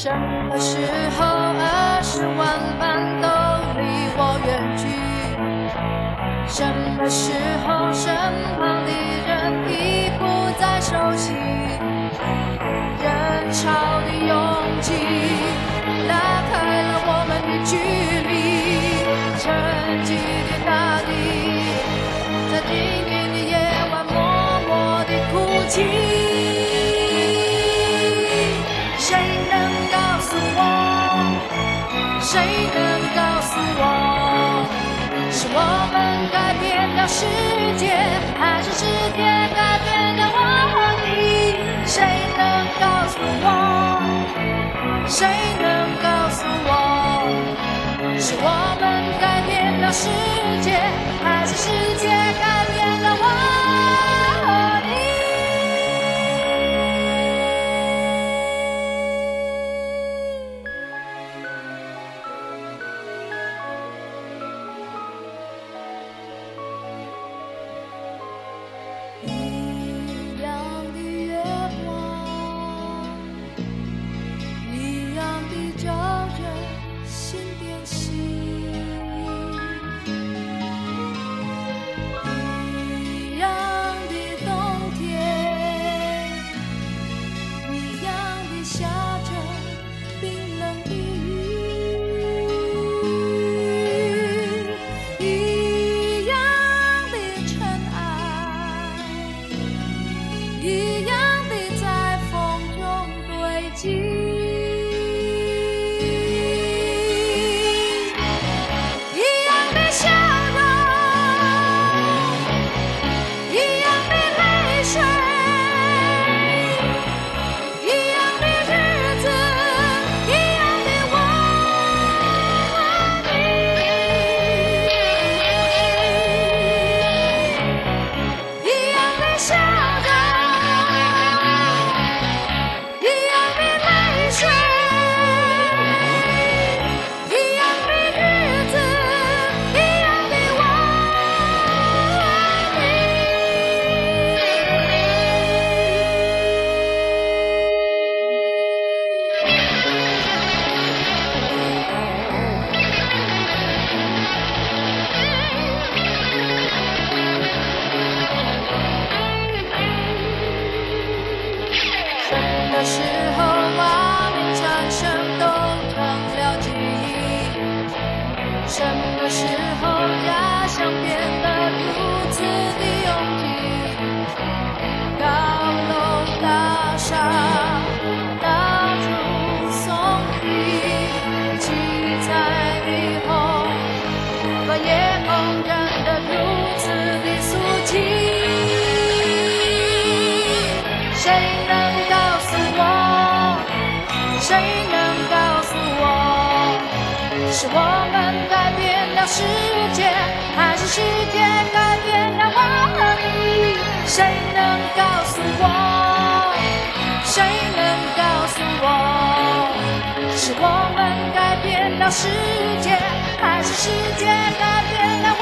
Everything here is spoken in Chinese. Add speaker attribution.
Speaker 1: 什么时候20万般都离我远去？什么时候身旁的人已不再熟悉？人潮的拥挤拉开了我们的距离，沉寂的大地在静谧的夜晚默默地哭泣。谁能告诉我？谁能告诉我？是我们改变了世界，还是世界改变了我们？谁能告诉我？谁能告诉我？是我们改变了世界，还是世界改变了我们？一样的月光，一样的照着心电心，一样的冬天，一样的下着冰冷的雨，一样的尘埃，一样的在风中堆积。什么时候瓦砾产生都成了记忆？什么时候家乡变得如此的拥挤？高楼大厦到处耸立，七彩霓虹把夜空染得如此的俗气。谁能告诉我？谁能告诉我？是我们改变了世界，还是世界改变了我们？谁能告诉我？谁能告诉我？是我们改变了世界，还是世界改变了我们？